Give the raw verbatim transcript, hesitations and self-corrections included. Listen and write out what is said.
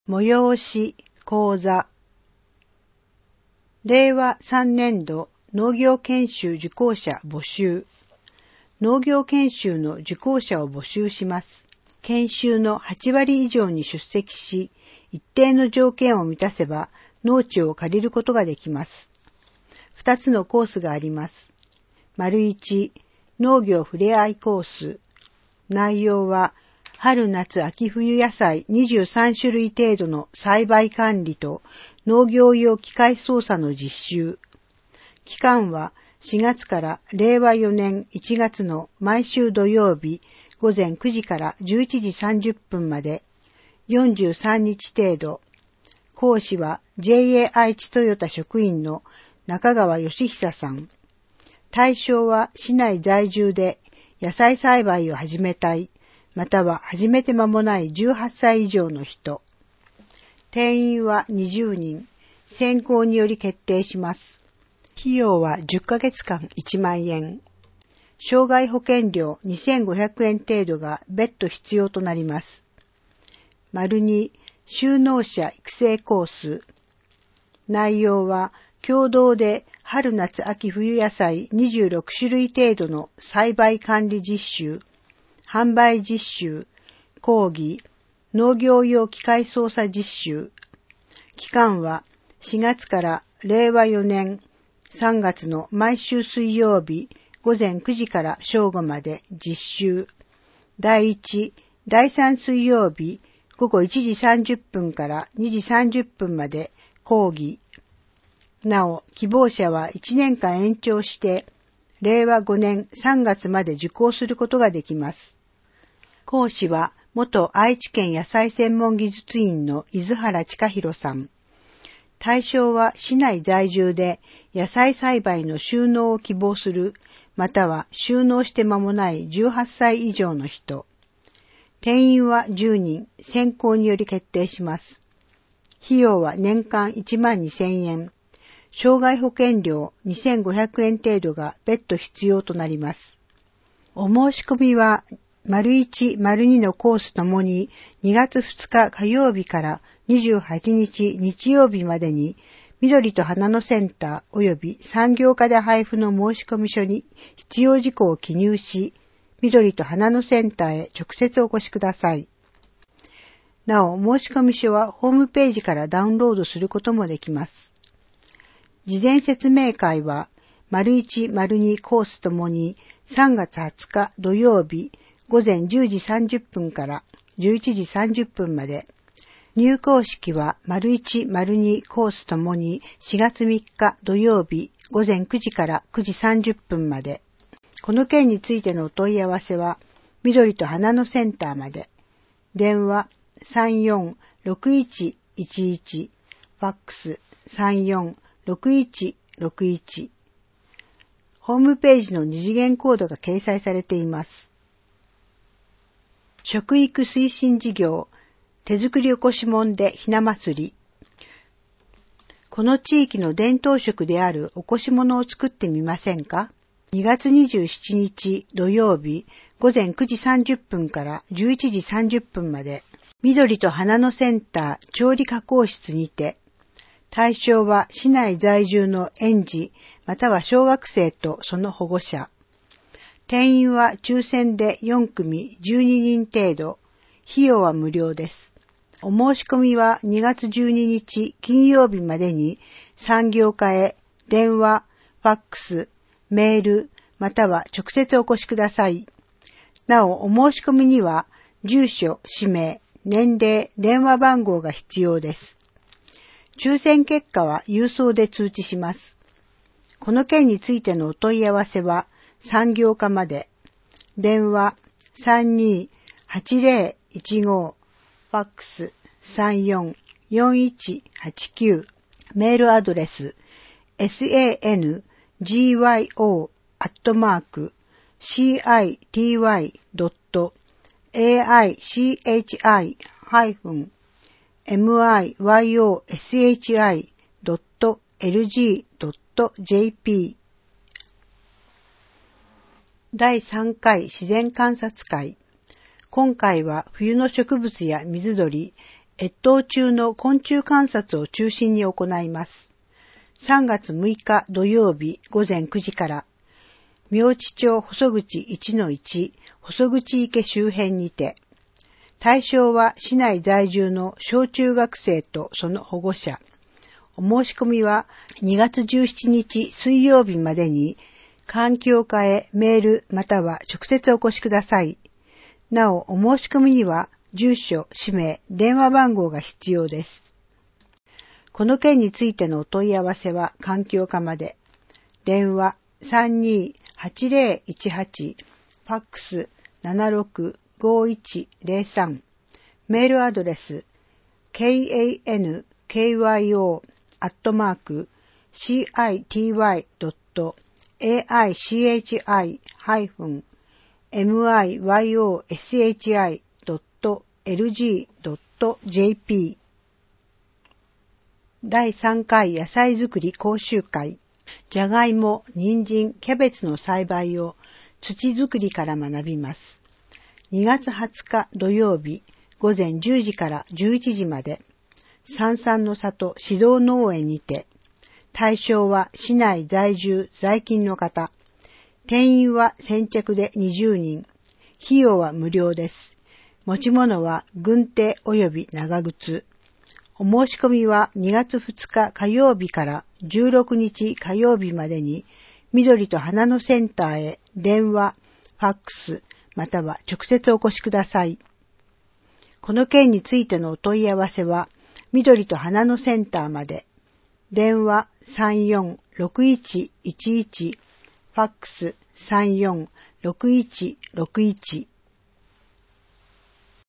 催し講座れいわさんねんど農業研修受講者募集農業研修の受講者を募集します。研修のはちわり以上に出席し、一定の条件を満たせば農地を借りることができます。ふたつのコースがあります。丸いち、農業ふれあいコース。内容は、春夏秋冬野菜にじゅうさんしゅるい程度の栽培管理と農業用機械操作の実習。期間はしがつかられいわよねんいちがつの毎週土曜日ごぜんくじからじゅういちじさんじゅっぷんまでよんじゅうさんにち程度。講師は ジェイエー 愛知トヨタ職員の中川義久さん。対象は市内在住で野菜栽培を始めたい、または始めて間もないじゅうはっさい以上の人。定員はにじゅうにん、選考により決定します。費用はじゅっかげつかんいちまんえん。障害保険料にせんごひゃくえん程度が別途必要となります。丸に、就農者育成コース。内容は、共同で春夏秋冬野菜にじゅうろくしゅるい程度の栽培管理実習、販売実習、講義、農業用機械操作実習。期間はしがつかられいわよねんさんがつの毎週水曜日ごぜんくじから正午まで実習。だいいち、だいさん水曜日ごごいちじさんじゅっぷんからにじさんじゅっぷんまで講義。なお、希望者はいちねんかん延長して、れいわごねんさんがつまで受講することができます。講師は、元愛知県野菜専門技術員の伊豆原親弘さん。対象は市内在住で野菜栽培の就農を希望する、または就農して間もないじゅうはっさい以上の人。定員はじゅうにん、選考により決定します。費用は年間いちまんにせんえん。障害保険料にせんごひゃくえん程度が別途必要となります。お申し込みは、丸いち、丸にのコースともににがつふつか火曜日からにじゅうはちにち日曜日までに、緑と花のセンター及び産業課で配布の申込書に必要事項を記入し、緑と花のセンターへ直接お越しください。なお、申込書はホームページからダウンロードすることもできます。事前説明会は、丸いち、丸にコースともにさんがつはつか土曜日ごぜんじゅうじさんじゅっぷんからじゅういちじさんじゅっぷんまで。入校式は丸いち、丸にコースともにしがつみっか土曜日ごぜんくじからくじさんじゅっぷんまで。この件についてのお問い合わせは、緑と花のセンターまで。電話さんよんろくいちいちいち、ファックスさんよんろくいちろくいち。ホームページの二次元コードが掲載されています。食育推進事業、手作りおこしもんでひな祭り。この地域の伝統食であるおこしものを作ってみませんか？にがつにじゅうしちにち土曜日ごぜんくじさんじゅっぷんからじゅういちじさんじゅっぷんまで、緑と花のセンター調理加工室にて、対象は市内在住の園児または小学生とその保護者。定員は抽選でよんくみじゅうににん程度。費用は無料です。お申し込みはにがつじゅうににち金曜日までに産業課へ電話、ファックス、メールまたは直接お越しください。なお、お申し込みには住所、氏名、年齢、電話番号が必要です。抽選結果は郵送で通知します。この件についてのお問い合わせは産業課まで。電話さんにーはちぜろいちご、ファックスさんよんよんいちはちきゅう、メールアドレス エスエーエヌジーワイオー アットマーク シーアイティーワイ ドット エーアイシーエイチアイ ハイフン エムアイワイオーエスエイチアイ ドット エルジー ドット ジェーピー。だいさんかい自然観察会。今回は冬の植物や水鳥、 越冬中の昆虫観察を中心に行います。さんがつむいか土曜日ごぜんくじから、明知町細口 いちのいち 細口池周辺にて、対象は市内在住の小中学生とその保護者。お申し込みはにがつじゅうしちにち水曜日までに環境課へメールまたは直接お越しください。なお、お申し込みには住所、氏名、電話番号が必要です。この件についてのお問い合わせは環境課まで。電話さんにーはちぜろいちはち、ファックスななろくごいちぜろさん、メールアドレス ケーエーエヌケーワイオー アットマーク シーアイティーワイ ドット エーアイシーエイチアイ ハイフン エムアイワイオーエスエイチアイ ドット エルジー ドット ジェーピー だいさんかい野菜作り講習会。じゃがいも、人参、キャベツの栽培を土作りから学びます。にがつはつか土曜日ごぜんじゅうじからじゅういちじまで、さんさんの里指導農園にて、対象は市内在住在勤の方、定員は先着でにじゅうにん、費用は無料です。持ち物は軍手及び長靴。お申し込みはにがつふつか火曜日からじゅうろくにち火曜日までに、緑と花のセンターへ電話、ファックス、または直接お越しください。この件についてのお問い合わせは、緑と花のセンターまで。電話さんよんろくいちいちいち、ファックスさんよんろくいちろくいち。